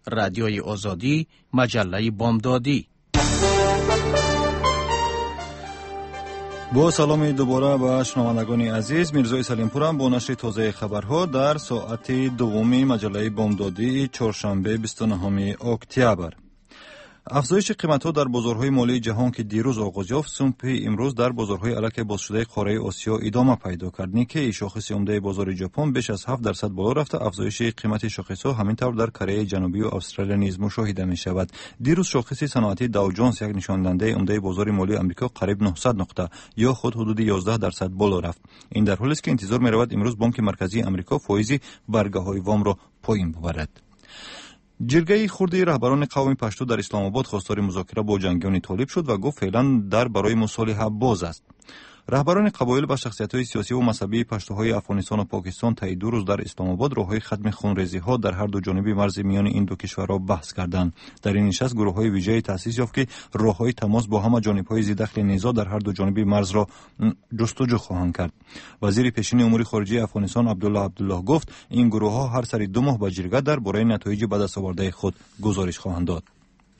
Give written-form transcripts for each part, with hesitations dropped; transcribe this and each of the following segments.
رادیوی آزادی، مجله بامدادی. با سلام دوباره به شنوندگان عزیز، میرزای سلیمپورم با نشر تازه خبرها در ساعت دوم مجله بامدادی چهارشنبه 29 اکتبر. افزایش قیمت‌ها در بازارهای مالی جهان که دیروز آغاز یافت، صبح امروز در بازارهای الک بازشده قاره آسیا ادامه پیدا کرد. نیکی شاخص عمده بازار ژاپن بیش از 7% بالا رفته. افزایش قیمت شاخص‌ها همینطور در کره جنوبی و استرالیا نیز مشاهده می‌شود. دیروز شاخص صنعتی داو جونز یک نشان دهنده عمده بازار مالی آمریکا قریب 900 نقطه یا خود حدود 11% بالا رفت. این در حالی است که انتظار می‌رود امروز بانک مرکزی آمریکا فایز برگه‌های وام را پایین ببرد. جرگه خردی رهبران قوم پشتو در اسلام آباد خواستار مذاکره با جنگیان طالب شد و گفت فعلا در برای مصالحه باز است. رهبران قبایل و شخصیت‌های سیاسی و مذهبی پشتوهای افغانستان و پاکستان طی 2 روز در اسلام آباد راههای ختم خونریزی‌ها در هر دو جانب مرز میان این دو کشورها بحث کردند. در این نشست گروه‌های ویژه تأسیس یافت که راههای تماس با همه جانب‌های ذی‌دخل نزاع در هر دو جانب مرز را جستجو خواهند کرد. وزیر پیشین امور خارجه افغانستان عبدالله گفت این گروه‌ها هر سری 2 ماه به جرگه درباره نتایج به دست آورده خود گزارش خواهند داد.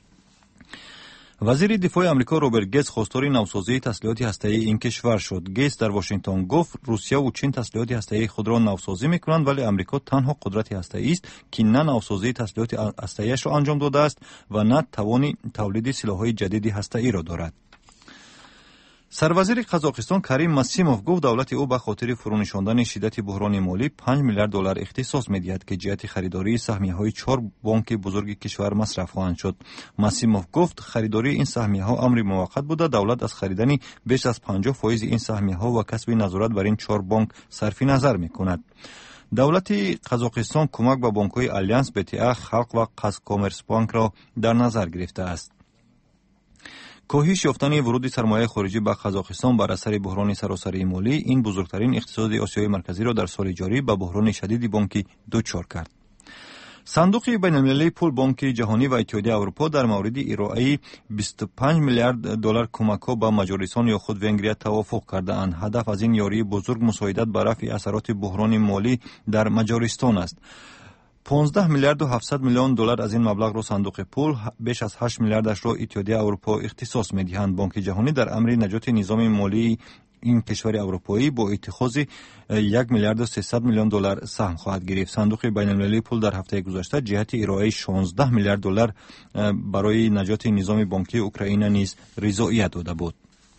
وزیر دفاع آمریکا روبرت گیتس خواستار نوسازی تسلیحات هسته‌ای این کشور شد. گیتس در واشنگتن گفت روسیه و چین تسلیحات هسته‌ای خود را نوسازی می‌کنند، ولی آمریکا تنها قدرت هسته‌ای است که نه نوسازی تسلیحات هسته‌ایش را انجام داده است و نه توان تولید سلاح‌های جدید هسته‌ای را دارد. سروزیر قزاقستان کریم مسیموف گفت دولت او به خاطر فرونشاندن شدت بحران مالی 5 میلیارد دلار اختصاص می‌دهد که جهت خریداری سهمیه‌های 4 بانک بزرگ کشور مصرف خواهند شد. مسیموف گفت خریداری این سهمیه‌ها امر موقت بوده. دولت از خریدن بیش از 50% این سهمیه‌ها و کسب نظارت بر این 4 بانک صرف نظر می‌کند. دولت قزاقستان کمک به بانک‌های آلیانس، BTA، خلق و قزکامرس بانک را در نظر گرفته است. کاهش یافتن ورود سرمایه خارجی به قزاقستان بر اثر بحران سراسری مالی این بزرگترین اقتصاد آسیای مرکزی را در سال جاری به بحران شدید بانکی دچار کرد. صندوق بین‌المللی پول بانک جهانی و اتحادیه اروپا در مورد ارائه 25 میلیارد دلار کمک‌ها به مجارستان یا خود ونگریا توافق کرده‌اند. هدف از این یاری بزرگ مساعدت به رفع اثرات بحران مالی در مجارستان است. 15 میلیارد و 700 میلیون دلار از این مبلغ را صندوق پول، بیش از 8 میلیاردش را اتحادیه اروپا اختصاص می‌دهند. بانک جهانی در امر نجات نظام مالی این کشور اروپایی با اتخاذ 1 میلیارد و 300 میلیون دلار سهم خواهد گرفت. صندوق بین‌المللی پول در هفته گذشته جهت ارائه 16 میلیارد دلار برای نجات نظام بانکی اوکراین نیز رضایت داده بود.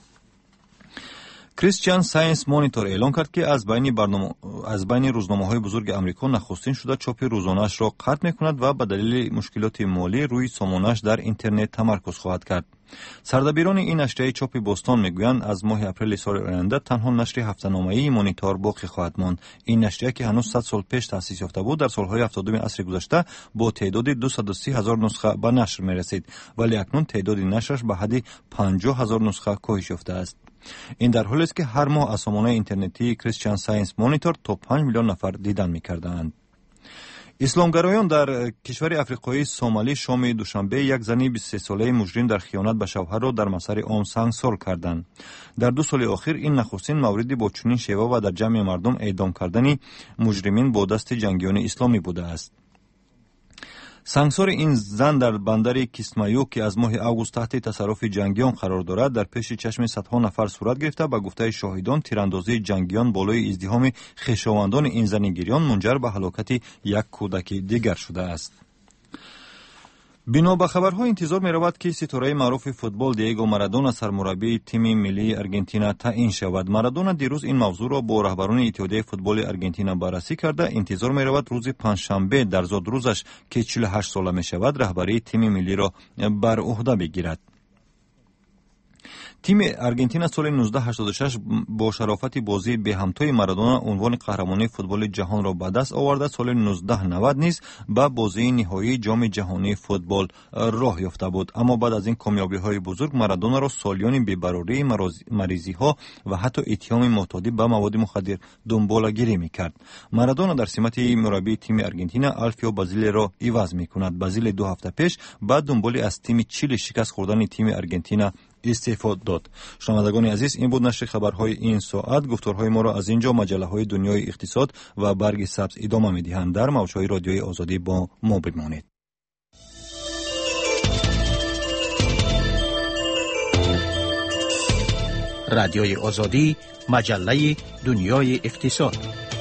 کریستیان ساینس مانیتور اعلام کرد که از بین روزنامه‌های بزرگ آمریکا نخستین شده چاپ روزانه‌اش را قطع می‌کند و به دلیل مشکلات مالی روی سامانه‌اش در اینترنت تمرکز خواهد کرد. سردبیران این نشریه چاپ بوستون میگویند از ماه اپریل سال آینده تنها نشر هفته‌نامه‌ای مانیتور باقی خواهد ماند. این نشریه که هنوز 100 سال پیش تأسیس یافته بود در سال‌های 70 عصر گذشته با تعداد 230,000 نسخه به نشر می‌رسید، ولی اکنون تعداد نشرش به حد 50,000 نسخه کاهش یافته است. این در حالی است که هر ماه از سامانه اینترنتی کریستیان ساینس مانیتور تا 5 میلیون نفر دیدن می‌کردند. اسلامگرایان در کشور افریقایی سومالی شام دوشنبه یک زن 23 ساله مجرم در خیانت به شوهر را در مسار عام سنگسار کردند. در 2 سال اخیر این نخستین موردی با چنین شیوه و در جمع مردم اعدام کردن مجرمین با دست جنگیان اسلامی بوده است. سنگسار این زن در بندر کیسمایو که از ماه اوگوست تحت تصرف جنگیان قرار دارد در پیش چشم صدها نفر صورت گرفته. به گفته شاهدان تیراندازی جنگیان بالای ازدحام خویشاوندان این زن گریان منجر به هلاکت یک کودک دیگر شده است. بنا به خبرها انتظار می رود که ستاره معروف فوتبال دیگو مارادونا سرمربی تیم ملی ارژانتین تعیین شود. مارادونا دیروز این موضوع را با رهبران اتحادیه فوتبال ارژانتین بررسی کرده. انتظار می رود روز پنجشنبه در زاد روزش که 48 ساله می شود رهبری تیم ملی را بر عهده بگیرد. تیم ارژانتین سال 1986 با شرافت بازی به همتای مارادونا عنوان قهرمانی فوتبال جهان را به دست آورده. سال 1990 نیز به بازی نهایی جام جهانی فوتبال راه یافته بود، اما بعد از این کامیابی‌های بزرگ مارادونا را سالیان بی‌براری، مریضی‌ها و حتی اتهام معتادی به مواد مخدر دنباله‌گیری می‌کرد. مارادونا در سمت مربی تیم ارژانتین آلفیو بازیلی را عوض می‌کند. بازیلی 2 هفته پیش بعد دنبال از تیم چیلی شکست خوردن تیم ارژانتین استعفا داد. شنوندگان عزیز، این بود نشر خبرهای این ساعت. گفتارهای ما را از اینجا مجله‌های دنیای اقتصاد و برگ سبز ادامه می‌دهند. در موج‌های رادیوی آزادی با ما بمانید. رادیوی آزادی، مجله دنیای اقتصاد.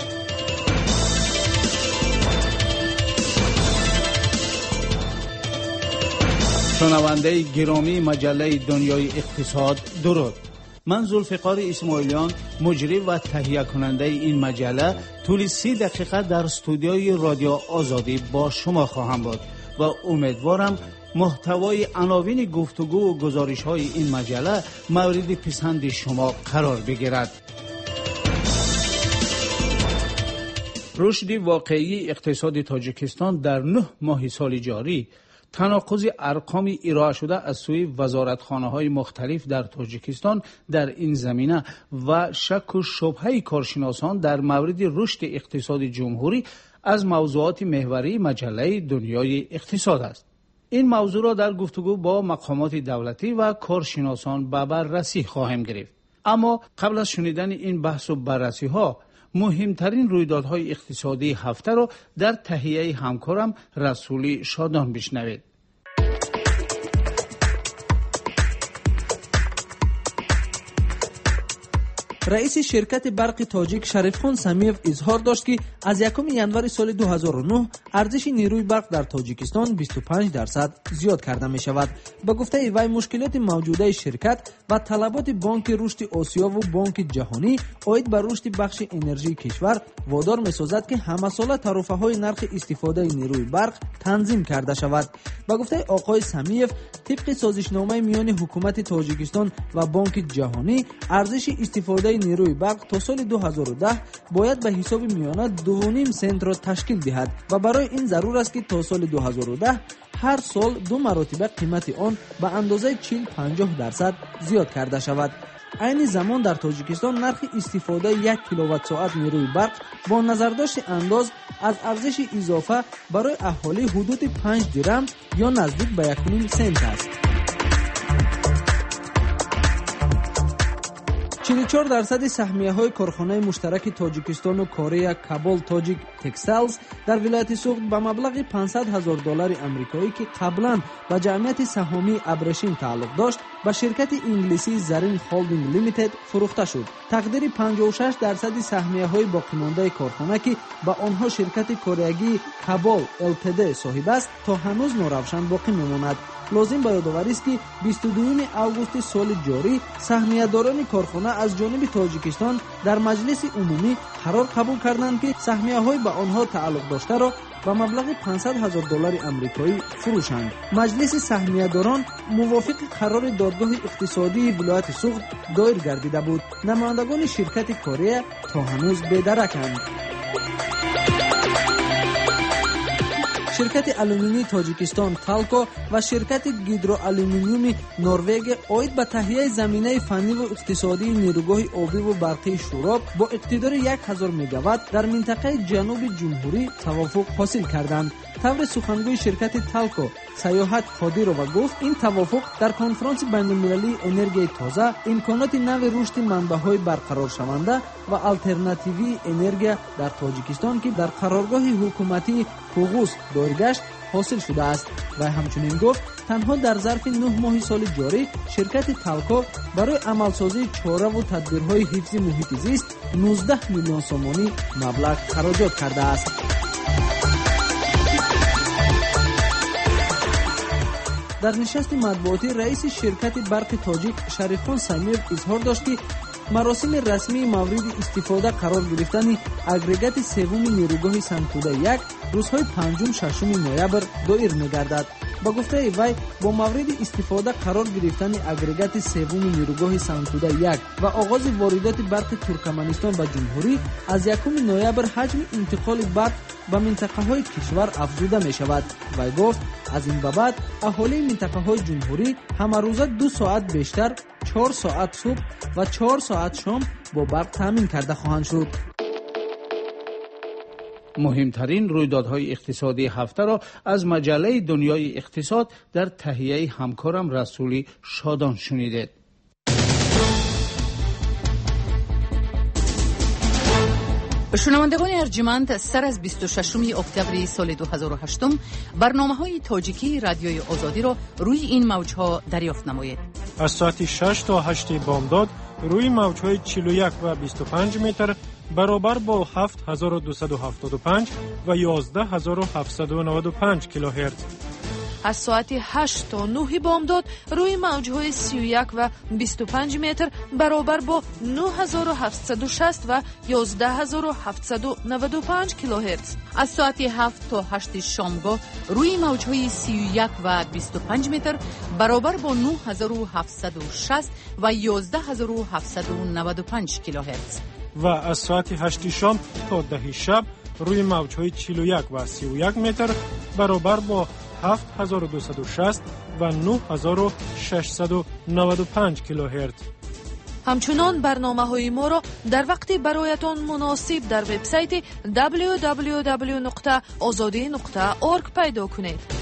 شنونده گرامی مجله دنیای اقتصاد، درود. من ذوالفقار اسماعیلیان، مجری و تهیه کننده این مجله، طول 30 دقیقه در استودیوی رادیو آزادی با شما خواهم بود و امیدوارم محتوای عناوین گفتگو و گزارش های این مجله مورد پسند شما قرار بگیرد. رشد واقعی اقتصاد تاجیکستان در 9 ماه سال جاری، تناقض ارقام ارائه شده از سوی وزارتخانه‌های مختلف در تاجیکستان در این زمینه و شک و شبهه کارشناسان در مورد رشد اقتصاد جمهوری از موضوعات محوری مجله دنیای اقتصاد است. این موضوع را در گفتگو با مقامات دولتی و کارشناسان به بررسی خواهیم گرفت. اما قبل از شنیدن این بحث و بررسی ها، مهمترین رویدادهای اقتصادی هفته را در تهیه همکارم رسولی شادان بشنوید. رئیس شرکت برق تاجیک شریفخان سمیف اظهار داشت که از 1 ینوار سال 2009 ارزش نیروی برق در تاجیکستان 25% زیاد کرده می شود. به گفته وی مشکلات موجوده شرکت و طلبات بانک رشد آسیا و بانک جهانی عاید بر رشد بخش انرژی کشور وادار می سازد که همه ساله تعرفه های نرخ استفاده نیروی برق تنظیم کرده شود. به گفته آقای سمیف، طبق سازشنامه میان حکومت تاجیکستان و بانک جهانی، ارزش استفاده نیروی برق تا سال 2010 باید به حساب میانه 2.5 سنت را تشکیل دهد و برای این ضرور است که تا سال 2010 هر سال 2 مرتبه قیمت آن به اندازه 40-50% زیاد کرده شود. عین زمان در تاجیکستان نرخ استفاده 1 کیلووات ساعت نیروی برق با نظرداشت انداز از ارزش اضافه برای اهالی حدود 5 درم یا نزدیک به 1.5 سنت است. 44% سهمیه‌های کارخانه مشترک تاجیکستان و کره کابل تاجیک تکستایلز در ولایت سوخت به مبلغ $500,000 آمریکایی که قبلا به جمعیت سهامی ابریشم تعلق داشت به شرکت انگلیسی زرین هولدینگ لیمیتد فروخته شد. تقدیر 56% سهمیه‌های باقی‌مانده کارخانه که به آنها شرکت کره‌ای کابل LTD صاحب است تا هنوز ناروشن باقی می‌ماند. لازم به یادآوری است که 22 آگوست سال جاری سهمیه‌داران کارخانه از جانب تاجیکستان در مجلس عمومی قرار قبول کردند که سهمیه‌های به آنها تعلق داشته را به مبلغ $500,000 آمریکایی فروشند. مجلس سهمیه‌داران موافق قرار دادگاه اقتصادی ولایت سوخت دایر گردیده بود. نمایندگان شرکت کره تا هنوز بی‌درکند. شرکت آلومینی تاجیکستان تالکو و شرکت گیدروآلومینیوم نروژ عاید به تهیه زمینه فنی و اقتصادی نیروگاه آبی و برقی شوراب با اقتدار 1000 مگاوات در منطقه جنوب جمهوری توافق حاصل کردند. طور سخنگوی شرکت تالکو سیاحت قادیرова گفت این توافق در کنفرانس بین‌المللی انرژی تازه امکانات نو رشد منبع‌های برقرار شونده و آلترناتیوی انرژی در تاجیکستان که در قرارگاه حکومتی پوغوس دایر گشت حاصل شده است. و همچنین گفت تنها در ظرف 9 ماه سال جاری شرکت تالکو برای عملسازی چاره و تدبیرهای حفظ محیط زیست 19 میلیون سومانی مبلغ خراجات کرده است. در نشست مطبوعاتی رئیس شرکت برق تاجیک شریفخان سمیف اظهار داشت که مراسم رسمی مورد استفاده قرار گرفتن اگریگات سوم نیروگاه سنتوده 1 روزهای 5-6 نوامبر دایر می‌گردد. با گفته وی با مورد استفاده قرار گرفتن اگریگات سوم نیروگاه سنتوده 1 و آغاز واردات برق ترکمنستان به جمهوری از 1 نوامبر حجم انتقال برق به منطقه‌های کشور افزوده می‌شود. وی گفت از این بعد اهالی منطقه‌های جمهوری همه روزه 2 ساعت بیشتر 4 ساعت صبح و 4 ساعت شام با برق تامین کرده خواهند شد. مهمترین رویدادهای اقتصادی هفته را از مجله دنیای اقتصاد در تهیه همکارم رسولی شادان شنیدید. شنوندگان ارجمند، سر از 26 اکتبر سال 2008 برنامه‌های تاجیکی رادیوی آزادی را روی این موج‌ها دریافت نمایید. از ساعت 6 تا 8 بامداد روی موج‌های 41 و 25 متر برابر با 7275 و 11795 کیلوهرتز. از ساعت 8 تا 9 بامداد روی موج‌های 31 و 25 متر برابر با 9760 و 11795 کیلوهرتز. از ساعت 7 تا 8 شامگاه روی موج‌های 31 و 25 متر برابر با 9760 و 11795 کیلوهرتز. و از ساعت 8 شام تا 10 شب روی موج‌های 41 و 31 متر برابر با 7260 و 9695 کیلوهرتز. همچنان برنامه‌های ما را در وقتی برایتان مناسب در وبسایت www.azadi.org پیدا کنید.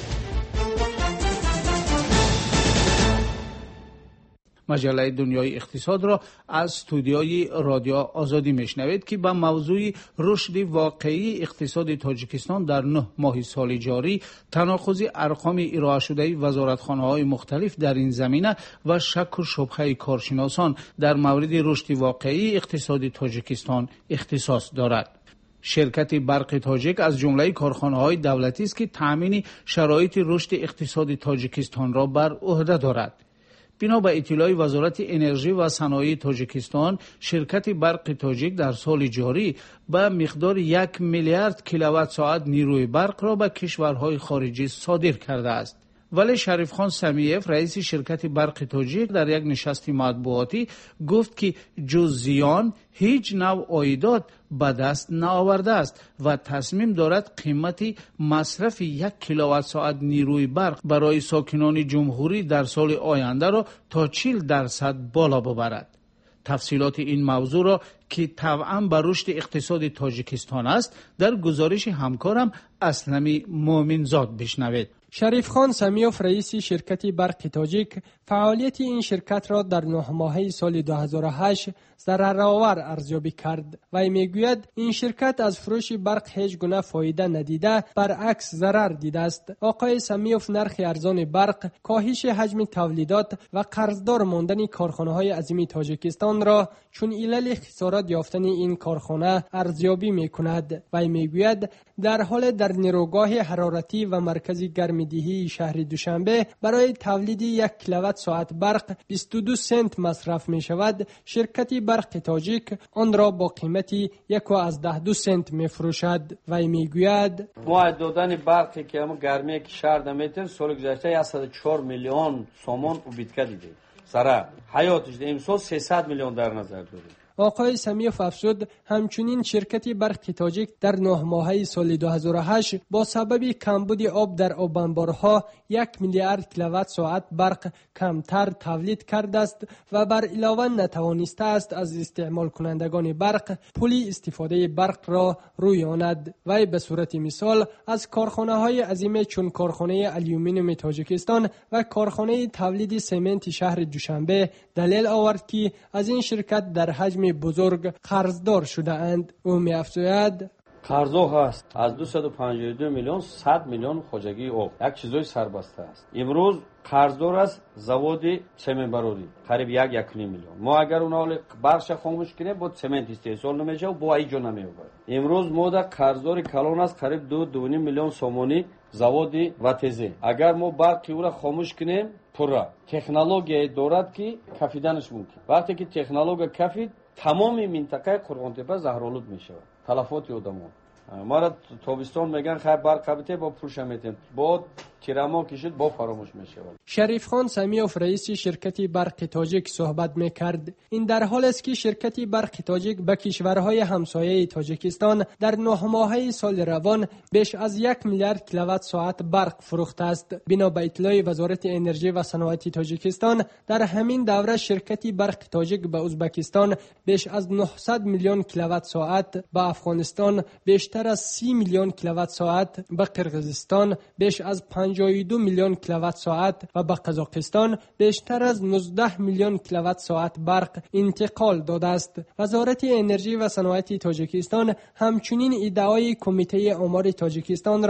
مجله دنیای اقتصاد را از استودیوی رادیو آزادی میشنوید که به موضوع رشد واقعی اقتصاد تاجیکستان در 9 ماه سال جاری، تناقض ارقام ارائه شده وزارتخانه‌های مختلف در این زمینه و شک و شبهه کارشناسان در مورد رشد واقعی اقتصاد تاجیکستان اختصاص دارد. شرکت برق تاجیک از جمله کارخانه‌های دولتی است که تأمین شرایط رشد اقتصاد تاجیکستان را بر عهده دارد. بنا به اطلاع وزارت انرژی و صنایع تاجیکستان، شرکت برق تاجیک در سال جاری به مقدار 1 میلیارد کیلووات ساعت نیروی برق را به کشورهای خارجی صادر کرده است. ولی شریف خان سمیف، رئیس شرکت برق تاجیک، در یک نشست مطبوعاتی گفت که جز زیان هیچ نوع عایدات به دست نآورده است و تصمیم دارد قیمت مصرف 1 کیلووات ساعت نیروی برق برای ساکنان جمهوری در سال آینده را تا 40% بالا ببرد. تفصیلات این موضوع را که طبعا به رشد اقتصاد تاجیکستان است در گزارش همکارم اسلمی مومنزاد بشنوید. شریف خان سمیوف، رئیس شرکت برق تاجیک، فعالیت این شرکت را در 9 ماهه سال 2008 ضررآور ارزیابی کرد و میگوید این شرکت از فروش برق هیچ گونه فایده ندیده، برعکس ضرر دیده است. آقای سمیوف نرخ ارزان برق، کاهش حجم تولیدات و قرضدار ماندن کارخانه‌های عظیم تاجیکستان را چون علل خسارت یافتن این کارخانه ارزیابی میکند و میگوید در حال در نیروگاه حرارتی و مرکز گرمدهی شهر دوشنبه برای تولید 1 کیلووات ساعت برق 22 سنت مصرف می شود. شرکت برق تاجیک آن را با قیمتی 1.12 سنت می فروشد و می گوید ما دادن برقی که همون گرمی که شهر دمیتن سال گذشته 104 میلیون سومون اوبیدکا دیده سره حیاتش ده امسال 300 میلیون در نظر داریم. آقای سمیوف افزود همچنین شرکت برق تاجیک در 9 ماهه سال 2008 با سبب کمبود آب در آب انبارها 1 میلیارد کیلووات ساعت برق کمتر تولید کرده است و بر علاوه نتوانسته است از استعمال کنندگان برق پول استفاده برق را رویاند. و به صورت مثال از کارخانه‌های عظیم چون کارخانه آلومینیوم تاجیکستان و کارخانه تولید سمنت شهر دوشنبه دلیل آورد که از این شرکت در حجم بزرگ قرضدار شده اند. او می افزاید قرضها هست از 252 میلیون 100 میلیون خوجگی آب، یک چیزای سربسته است. امروز قرضدار است زواد سمنت براری قریب 1.5 میلیون. ما اگر اون برش خاموش کنیم با سمنت استحصال نمیشه و با ایجا نمیوبره. امروز ما در قرضدار کلان است قریب 2.5 میلیون سومانی زواد واتزه. اگر ما برقی او را خاموش کنیم پورا تکنولوژی دارد که کفیدنش ممکن. وقتی که تکنولوژی کفید تمام منطقه قرغانتپه زهرآلود میشه. تلفات آدم‌ها ما را تابستان میگن خیر برق قبیته با پوش میتیم با تیرما کشید با فراموش میشه. شریف خان سمیوف، رئیس شرکت برق تاجیک، صحبت میکرد. این در حال است که شرکت برق تاجیک به کشورهای همسایه تاجیکستان در 9 ماهه سال روان بیش از 1 میلیارد کیلووات ساعت برق فروخته است. بنا به اطلاع وزارت انرژی و صنایع تاجیکستان در همین دوره شرکت برق تاجیک به ازبکستان بیش از 900 میلیون کیلووات ساعت، به افغانستان بیشتر از 30 میلیون کیلووات ساعت، به قرقیزستان بیش از 52 میلیون کیلووات ساعت و به قزاقستان بیشتر از 19 میلیون کیلووات ساعت برق انتقال داده است. وزارت انرژی و صنایع تاجیکستان همچنین ادعای کمیته آمار تاجیکستان را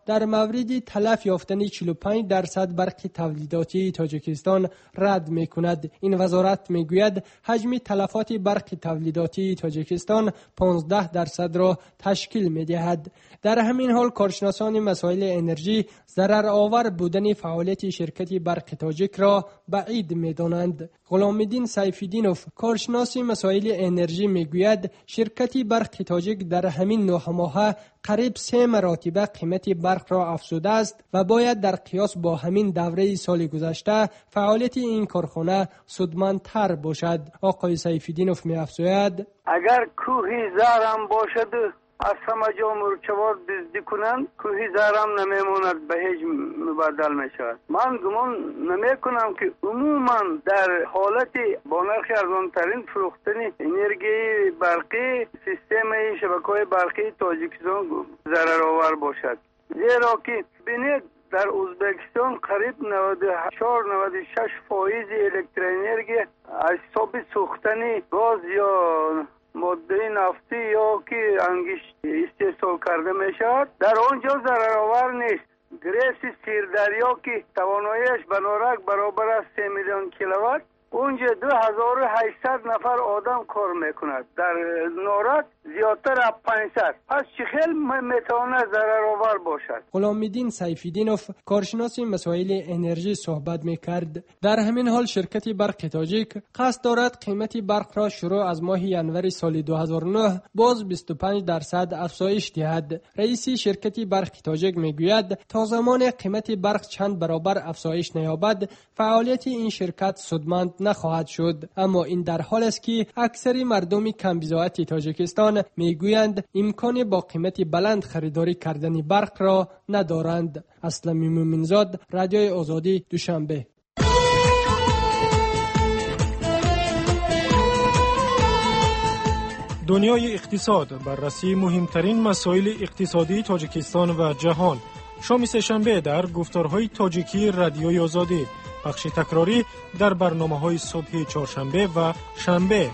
در مورد تلف یافتن 45% برق تولیداتی تاجیکستان رد می‌کند. این وزارت می‌گوید حجم تلفات برق تولیداتی تاجیکستان 15% را تشکیل می‌دهد. در همین حال کارشناسان مسائل انرژی ضررآور بودن فعالیت شرکت برق تاجیک را بعید می‌دانند. غلام‌الدین سیف‌الدینوف کارشناس مسائل انرژی می‌گوید شرکت برق تاجیک در همین 9 ماه قریب 3 مراتب قیمت برق را افزوده است و باید در قیاس با همین دوره سال گذشته فعالیت این کارخانه سودمندتر باشد. آقای سیف‌الدینوف می‌افزاید اگر کوهی زرم باشد از همه جا مرچوار دزدی کنند کوهی زرم نمیموند به هیچ مبدل می شود. من گمان نمی کنم که عموما در حالت با نرخ ارزانترین فروختن انرژی برقی سیستم شبکه‌های برقی تاجیکستان ضررآور باشد. زیرا که ببینید در ازبکستان قریب 94-96% الکتروانرژی از حساب سوختن گاز یا ماده نفتی یا که انگشت استحصال کرده می شود در آنجا ضررآور نیست. گریس سیردریا که تواناییش به نورک برابر است 3 میلیون کیلووات اونجا 2800 نفر آدم کار میکند. در نورک زیادتر از 500. پس چه خیلی میتونه ضررآور باشد. غلام‌الدین سیف‌الدینوف کارشناس مسائل انرژی صحبت میکرد. در همین حال شرکت برق تاجیک قصد دارد قیمت برق را شروع از ماه ژانویه سال 2009 باز 25% افزایش دهد. رئیس شرکت برق تاجیک میگوید تا زمان قیمت برق چند برابر افزایش نیابد فعالیت این شرکت سودمند نخواهد شد. اما این در حال است که اکثر مردم کم بضاعت تاجیکستان میگویند امکان با قیمت بلند خریداری کردن برق را ندارند. اسلمی مومنزاد، رادیوی آزادی، دوشنبه. دنیای اقتصاد، بررسی مهمترین مسائل اقتصادی تاجیکستان و جهان. شام سه‌شنبه در گفتارهای تاجیکی رادیوی آزادی. بخش تکراری در برنامه‌های صبح چهارشنبه و شنبه.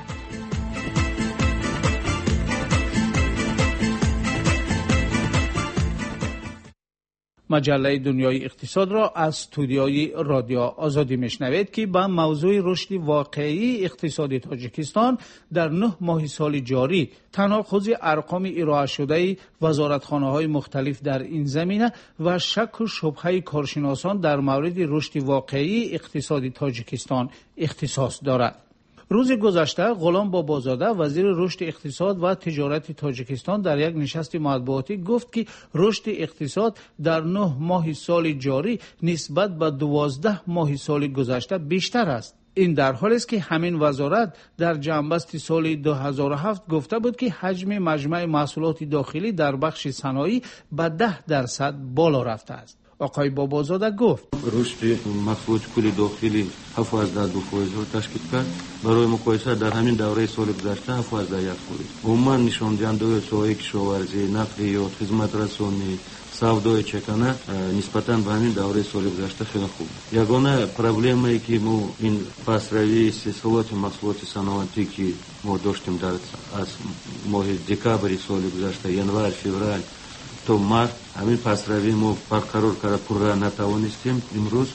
مجله دنیای اقتصاد را از استودیوی رادیو آزادی میشنوید که با موضوع رشد واقعی اقتصاد تاجیکستان در 9 ماه سال جاری، تناقض ارقام ارائه شده وزارتخانه‌های مختلف در این زمینه و شک و شبهه کارشناسان در مورد رشد واقعی اقتصاد تاجیکستان اختصاص دارد. روز گذشته غلام بابازاده وزیر رشد اقتصاد و تجارت تاجیکستان در یک نشست مطبوعاتی گفت که رشد اقتصاد در 9 ماه سال جاری نسبت به 12 ماه سال گذشته بیشتر است. این در حالی است که همین وزارت در جنبست سال 2007 گفته بود که حجم مجمع محصولات داخلی در بخش صنایع به 10% بالا رفته است. آقای بابازاده گفت رشد محصولات کل داخلی 7.2% را تشکیل کرد. برای مقایسه در همین دوره سال گذشته 7.1%. عموما نشان دهنده ساحه کشاورزی، نقل یا خدمات رسانی، سودای چکانه نسبتاً به همین دوره سال گذشته خیلی خوب. یگانه پروبلمی که ما این پسروی استحصالات محصولات صنعتی که ما داشتیم در از ماه دکامبر سال گذشته، ینوار، فوریه تو مارس همین پسروی ما برقرار کرده پورا نتوانستیم. امروز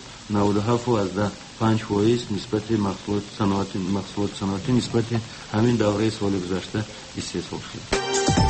97.5% نسبت محصولات صنعتی نسبت همین دوره سال گذشته استحصال شد.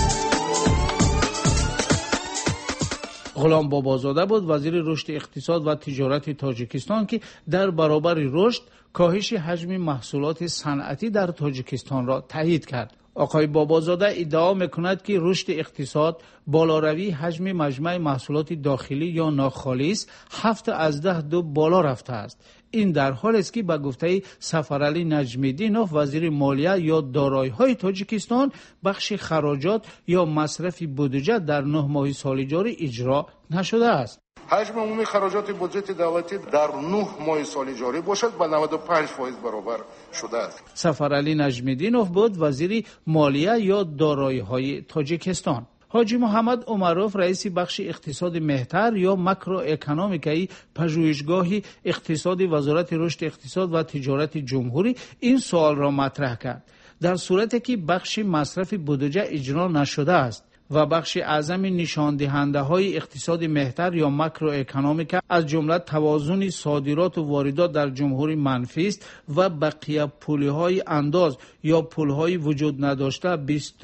غلام بابازاده بود وزیر رشد اقتصاد و تجارت تاجیکستان که در برابر رشد کاهش حجم محصولات صنعتی در تاجیکستان را تایید کرد. آقای بابازاده ادعا میکند که رشد اقتصاد بالاروی حجم مجمع محصولات داخلی یا ناخالص 7.2 بالا رفته است. این در حالی است که به گفته سفرعلی نجمیدینوف وزیر مالیه یا دارایی‌های تاجیکستان بخش خراجات یا مصرف بودجه در 9 ماه سال جاری اجرا نشده است. حجم عمومی خراجات بودجه دولتی در 9 ماه سال جاری باشد با 95% برابر شده است. سفرعلی نجمیدینوف بود وزیر مالیه یا دارایی‌های تاجیکستان. حاجی محمد عمروف رئیس بخش اقتصاد مهتر یا ماکرو اکونومیکای پژوهشگاه اقتصادی وزارت رشد اقتصاد و تجارت جمهوری این سوال را مطرح کرد. در صورتی که بخش مصرف بودجه اجرا نشده است و بخش اعظم نشان دهنده های اقتصاد مهتر یا ماکرو اکونومیک از جمله توازن صادرات و واردات در جمهوری منفی است و بقیه پولی های انداز یا پول های وجود نداشته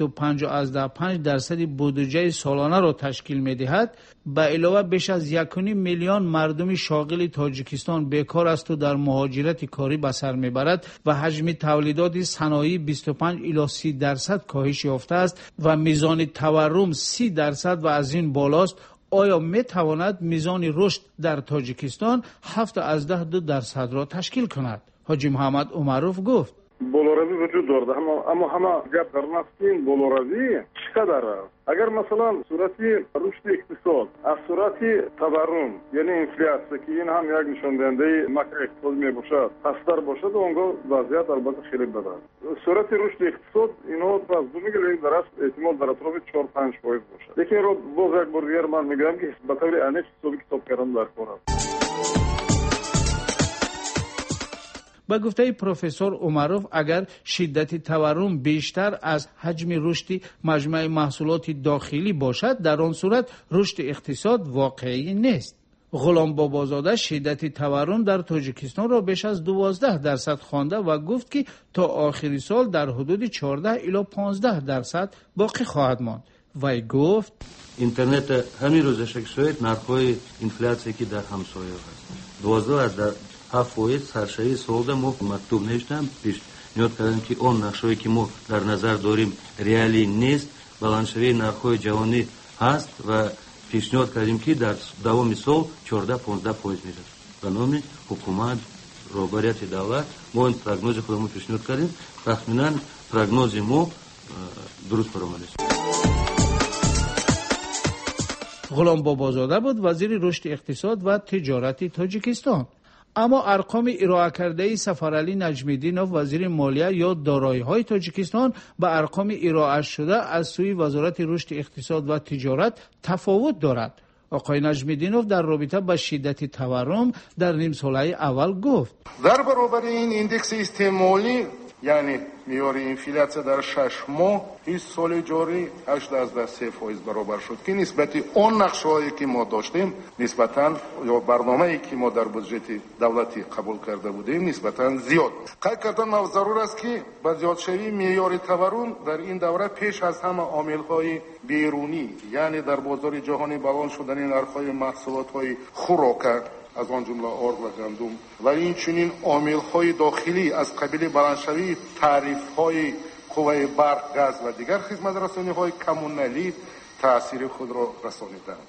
25.5% بودجه سالانه را تشکیل می دهد. به علاوه بیش از 1.5 میلیون مردم شاغل تاجیکستان بیکار است و در مهاجرت کاری به سر میبرد و حجم تولیدات صنایع 25 الی 30% کاهش یافته است و میزان تورم 30% و از این بالاست. آیا می تواند میزان رشد در تاجیکستان 7-10% را تشکیل کند؟ حاجی محمد عمروف گفت болоравӣ вуҷуд дорад, аммо ҳама гап дар наст ин болоравӣ чӣ қадар аст? агар масалан сурати рушди иқтисод аз сурати таваррум яъне инфлясия ки ин ҳам як нишондиҳандаи макроиқтисод мебошад пасттар бошад, он гоҳ вазъият албатта хеле бад аст. сурати рушди иқтисод инҳо аз бумегӯяд дар аст эҳтимол дар атрофи 4-5% бошад. лекин инро боз як бор дигар ман мегӯям ки ба таври аниқ ҳисоби китоб кардан дар кор аст. با گفته پروفسور عمروف اگر شدت تورم بیشتر از حجم رشد مجموع محصولات داخلی باشد در آن صورت رشد اقتصاد واقعی نیست. غلام بابازاده شدت تورم در تاجیکستان را بیش از 12% خوانده و گفت که تا آخر سال در حدود 14 الی 15% باقی خواهد ماند. وی گفت اینترنت همین روزش که شاید نرخ‌های інфляцияи که در همسایه هست 12 از در 7% سرشایی سالده ما مکتوب نوشتم پیشنهاد کردم که اون نقشه‌ای که ما در نظر داریم ریالی نیست، بلندشوی نرخ‌های جهانی هست و پیشنهاد کردیم که در دوام سال 14-15% میشه. به نام حکومت رهبریت دولت ما این پروگنوز خودمون پیشنهاد کردیم. تخمینا پروگنوز ما درست برآمده است. غلام بابازاده بود وزیر رشد اقتصاد و تجارت تاجیکستان. اما ارقام ارائه کرده سفرعلی نجمیدینوف وزیر مالیه یا دارایی‌های تاجیکستان با ارقام ارائه شده از سوی وزارت رشد اقتصاد و تجارت تفاوت دارد. آقای نجمیدینوف در رابطه با شدت تورم در نیم ساله اول گفت در برابر این ایندکس استعمالی یعنی میار اینفляция در 6 ماه هیچ سال جاری 8.3% برابر شد که نسبت اون نقشه‌ای که ما داشتیم نسبتاً یا برنامه‌ای که ما در بودجه دولتی قبول کرده بودیم نسبتاً زیاد. قید کردن ما ضرور است که با زیادشوی معیار تورم در این دوره پیش از همه عامل‌های بیرونی یعنی در بازار جهانی بلند شدن نرخ‌های محصولات‌های خوراک از آن جمله آرد و گندم و این چنین عامل‌های داخلی از قبیل بلندشوی تعرفه‌های قوه برق، گاز و دیگر خدمت‌رسانی‌های کمونالی تأثیر خود را رسانیدند.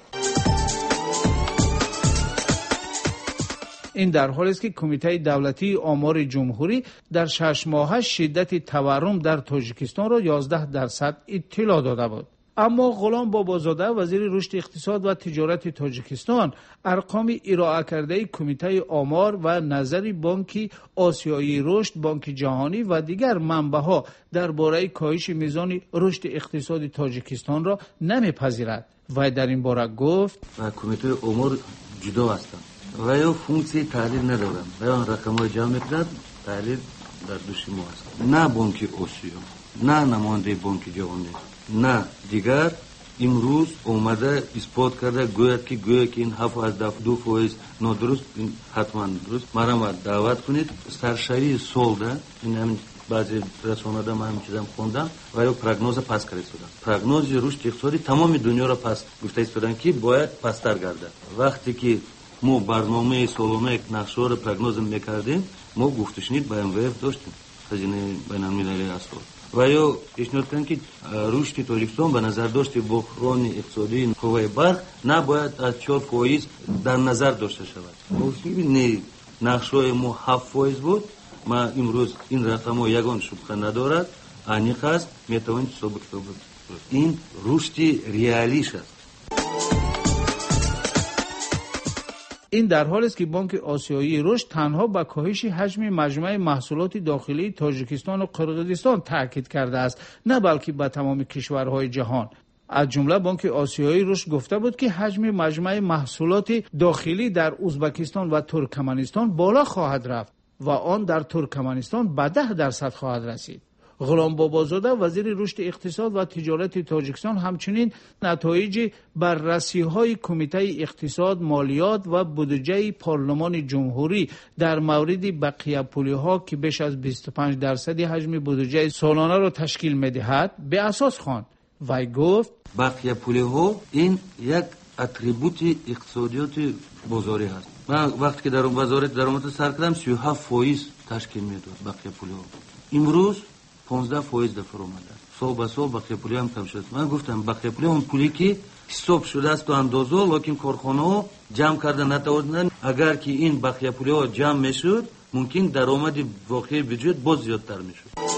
این در حالی است که کمیته دولتی آمار جمهوری در 6 ماه شدت تورم در تاجیکستان را 11% اطلاع داده بود. اما غلام بابازاده وزیر رشد اقتصاد و تجارت تاجیکستان ارقام ارائه کرده کمیته آمار و نظر بانک آسیایی رشد، بانک جهانی و دیگر منبع‌ها درباره کاهش میزان رشد اقتصادی تاجیکستان را نمیپذیرد. و در این باره گفت کمیته آمار جدا هستند و یا فونکسی تحلیل ندارند و یا رقم‌های جمع می‌کنند تحلیل در دوش ما است. نه بانک آسیا، نه نماینده بانک جهانی، نه دیگر امروز اومده اثبات کرده گوید که این 7.2% نادرست، این حتما درست. مرا دعوت کنید سرشاری سالده این همین بعضی رسانه‌ها من همین چیزام خوندم و یا پروگنوز پس کرده شدن. پروگنوز رشد اقتصادی تمام دنیا را پس گفته ایستادن که باید پستر گردد. وقتی که ما برنامه سالانه نقشه را پروگنوز میکردیم ما گفتشنید با MWF داشتیم خزینه بین‌المللی اسعار و یا پیشنهاد کردن که رشد تاجیکستان به نظر داشت بحران اقتصادی قوه برق نباید از 4% در نظر داشته شود. نه نقشه ما 7% بود. ما امروز این رقم ها یگان شبخه ندارد، انیق است، میتوانید ثابت کنید. این رشد ریالیش است. این در حالی است که بانک آسیایی رشد تنها به کاهش حجم مجموع محصولات داخلی تاجیکستان و قرقیزستان تاکید کرده است، نه بلکه به تمام کشورهای جهان. از جمله بانک آسیایی رشد گفته بود که حجم مجموع محصولات داخلی در ازبکستان و ترکمنستان بالا خواهد رفت و آن در ترکمنستان به 10% خواهد رسید. غلام بابازاده وزیر رشد اقتصاد و تجارت تاجیکستان همچنین نتایج بررسی‌های کمیته اقتصاد، مالیات و بودجه پارلمان جمهوری در مورد بقیه پولی‌ها که بیش از 25% حجم بودجه سالانه را تشکیل می‌دهد به اساس خواند. وی گفت بقیه پولی‌ها این یک اتریبوت اقتصادیات بازاری هست. من وقتی که در وزارت درآمد سر کردم 37% تشکیل می‌داد بقیه پولی‌ها. امروز 15% دفعه اومده. سال به سال بقیه پولی هم کم شد. من گفتم بقیه پولی اون پولی که حساب شده است تو اندازه، لیکن کارخانه‌ها جمع کردن نتوانیدن. اگر که این بقیه پولی‌ها جمع میشد ممکن درآمد واقعی بجت باز زیادتر میشد.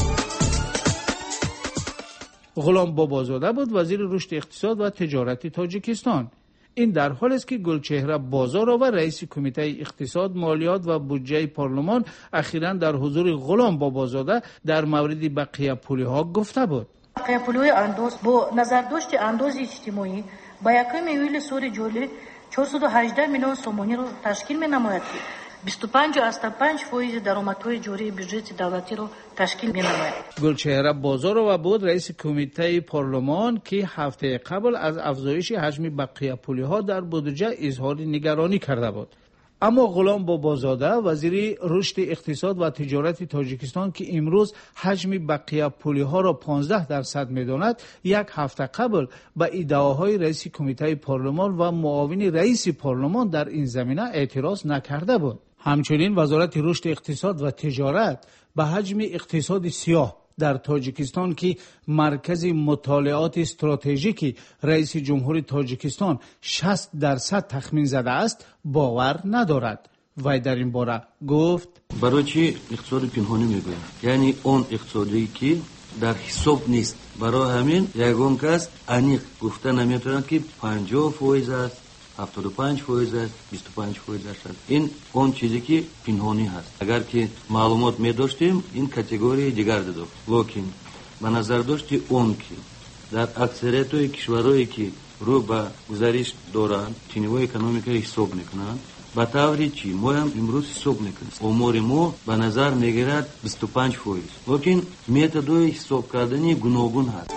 غلام بابازاده بود وزیر رشد اقتصاد و تجارت تاجیکستان. این در حال است که گلچهره بازارآور رئیس کمیته اقتصاد، مالیات و بودجه پارلمان اخیراً در حضور غلام بابازاده در مورد بقیه پولی‌ها گفته بود. بقیه پولی‌های انداز با نظرداشت انداز اجتماعی با 1 ایولی سال جاری 418 میلیون سومانی را تشکیل می‌نماید که 25.5% درآمدهای جاری بودجه دولتی را تشکیل می‌نماید. گلچهره بازارآور بود رئیس کمیته پارلمان که هفته قبل از افزایش حجم بقیه پولی‌ها در بودجه اظهار نگرانی کرده بود. اما غلام بابازاده وزیر رشد اقتصاد و تجارت تاجیکستان که امروز حجم بقیه پولی‌ها را 15% می‌داند، یک هفته قبل به ادعاهای رئیس کمیته پارلمان و معاون رئیس پارلمان در این زمینه اعتراض نکرده بود. همچنین وزارت رشد اقتصاد و تجارت به حجم اقتصاد سیاه در تاجیکستان که مرکز مطالعات استراتژیکی رئیس جمهور تاجیکستان 60% تخمین زده است باور ندارد. وی در این باره گفت برای چی اقتصاد پنهانی میگویم؟ یعنی اون اقتصادی که در حساب نیست. برای همین یگان کس انیق گفته نمیتواند که 50% است، 75% است، 25% است. این اون چیزی که پنهانی هست. اگر که معلومات می داشتیم این کاتگوری دیگر داد. لیکن به نظر داشتی اون که در اکثریت کشورهایی که رو به گزارش دارند تنوع اکونومیکی حساب میکنند با طوری چی ما هم امروز حساب میکنیم. امور ما به نظر میگیرد 25%. لیکن متدای حساب کردنی گوناگون هست.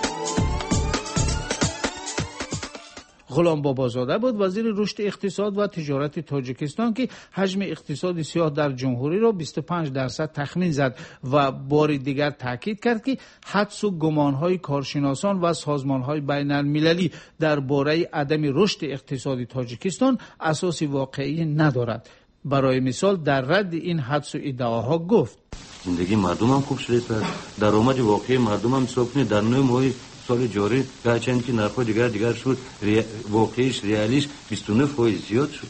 غلام بابازاده بود وزیر رشد اقتصاد و تجارت تاجیکستان که حجم اقتصاد سیاه در جمهوری را 25% تخمین زد و بار دیگر تاکید کرد که حدس و گمانهای کارشناسان و سازمانهای بین المللی درباره عدم رشد اقتصادی تاجیکستان اساس واقعی ندارد. برای مثال در رد این حدس و ادعاها گفت زندگی مردم هم خوب شده است، درآمد واقعی مردم هم حساب کنید در 9 ماه سال جاری گرچند که نرخ دیگر شد واقعیش ریالیش 29% زیاد شد.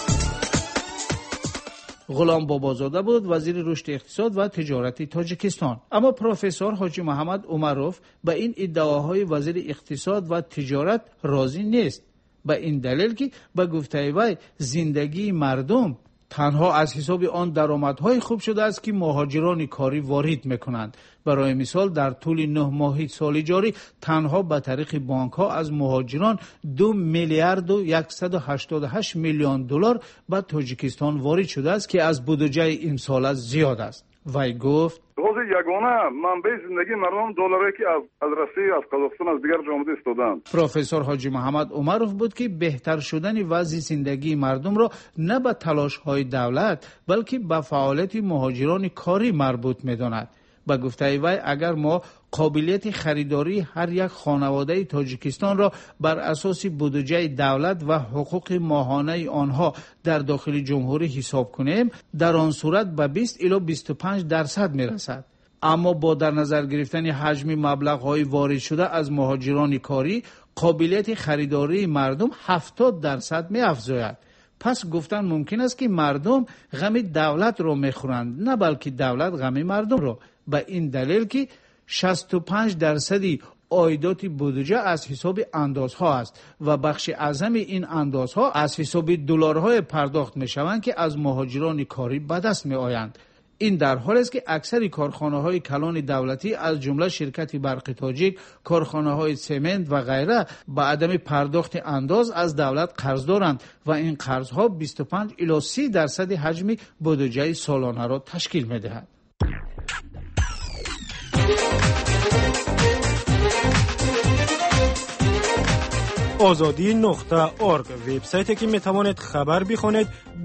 غلام بابازاده بود وزیر رشد اقتصاد و تجارت تاجیکستان. اما پروفسور حاجی محمد عمروف به این ادعاهای وزیر اقتصاد و تجارت راضی نیست. به این دلیل که به گفته وی زندگی مردم تنها از حساب آن درآمدهای خوب شده است که مهاجران کاری وارد میکنند. برای مثال در طول 9 ماه سال جاری تنها به طریق بانک ها از مهاجران 2 میلیارد و 188 میلیون دلار به تاجیکستان وارد شده است که از بودجه این سال زیاد است. وی گفت یگانه منبع زندگی مردم دلاری که از روسیه، از قزاقستان، از دیگر جامعه استادند. پروفسور حاجی محمد عمروف بود که بهتر شدن وضع زندگی مردم را نه به تلاش های دولت بلکه به فعالیت مهاجران کاری مربوط می‌داند. به گفته وی اگر ما قابلیت خریداری هر یک خانواده تاجیکستان را بر اساس بودجه دولت و حقوق ماهانه آنها در داخل جمهوری حساب کنیم در آن صورت به 20 الی 25% میرسد. اما با در نظر گرفتن حجم مبلغ‌های وارد شده از مهاجران کاری قابلیت خریداری مردم 70% می‌افزاید. پس گفتن ممکن است که مردم غم دولت را میخورند نه بلکه دولت غم مردم را. به این دلیل که 65% عایدات بودجه از حساب اندازها است و بخش اعظم این اندازها از حساب دلارهای پرداخت میشوند که از مهاجران کاری به دست می آیند. این در حالی است که اکثر کارخانه‌های کلان دولتی از جمله شرکت برق تاجیک، کارخانه‌های سمنت و غیره به عدم پرداخت انداز از دولت قرض دارند و این قرض‌ها 25 الی 30% حجم بودجه سالانه را تشکیل می‌دهد. azadi.org وبسایتی که می توانید خبر بخوانید.